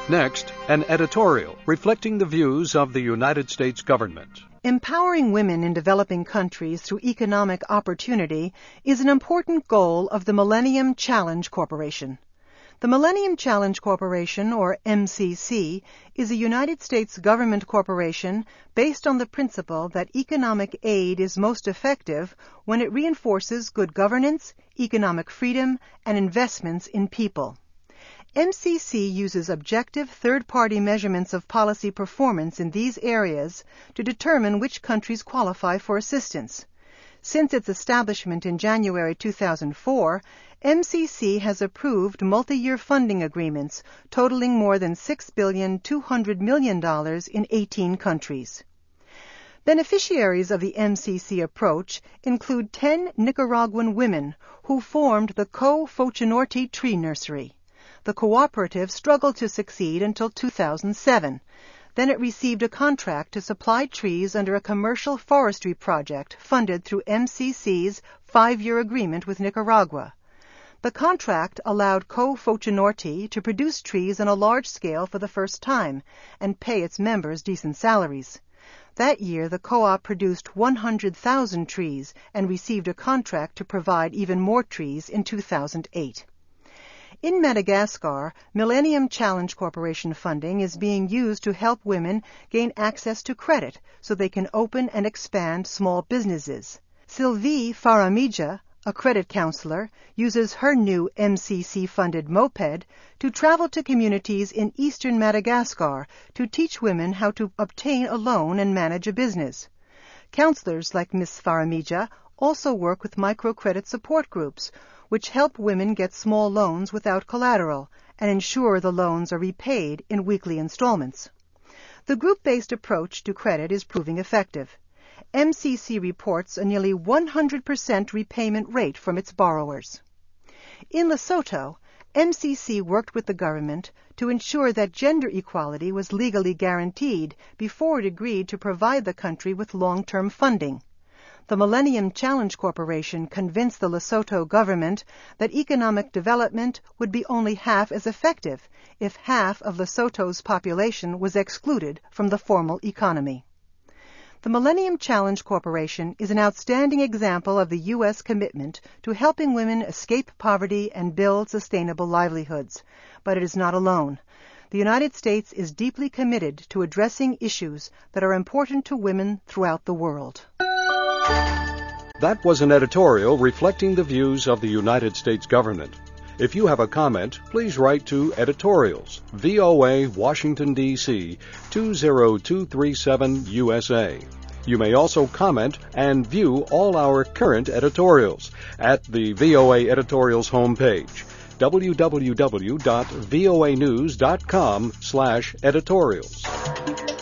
Next, an editorial reflecting the views of the United States government. Empowering women in developing countries through economic opportunity is an important goal of the Millennium Challenge Corporation. The Millennium Challenge Corporation, or MCC, is a United States government corporation based on the principle that economic aid is most effective when it reinforces good governance, economic freedom, and investments in people. MCC uses objective third-party measurements of policy performance in these areas to determine which countries qualify for assistance. Since its establishment in January 2004, MCC has approved multi-year funding agreements totaling more than $6.2 billion in 18 countries. Beneficiaries of the MCC approach include 10 Nicaraguan women who formed the Co Fochanorte Tree Nursery. The cooperative struggled to succeed until 2007. Then it received a contract to supply trees under a commercial forestry project funded through MCC's 5-year agreement with Nicaragua. The contract allowed Co Fochanorte to produce trees on a large scale for the first time and pay its members decent salaries. That year, the co-op produced 100,000 trees and received a contract to provide even more trees in 2008. In Madagascar, Millennium Challenge Corporation funding is being used to help women gain access to credit so they can open and expand small businesses. Sylvie Faramija, a credit counselor, uses her new MCC-funded moped to travel to communities in eastern Madagascar to teach women how to obtain a loan and manage a business. Counselors like Ms. Faramija also work with microcredit support groups, which help women get small loans without collateral and ensure the loans are repaid in weekly installments. The group-based approach to credit is proving effective. MCC reports a nearly 100% repayment rate from its borrowers. In Lesotho, MCC worked with the government to ensure that gender equality was legally guaranteed before it agreed to provide the country with long-term funding. The Millennium Challenge Corporation convinced the Lesotho government that economic development would be only half as effective if half of Lesotho's population was excluded from the formal economy. The Millennium Challenge Corporation is an outstanding example of the U.S. commitment to helping women escape poverty and build sustainable livelihoods. But it is not alone. The United States is deeply committed to addressing issues that are important to women throughout the world. That was an editorial reflecting the views of the United States government. If you have a comment, please write to Editorials, VOA, Washington, D.C., 20237 USA. You may also comment and view all our current editorials at the VOA Editorials homepage, www.voanews.com/editorials.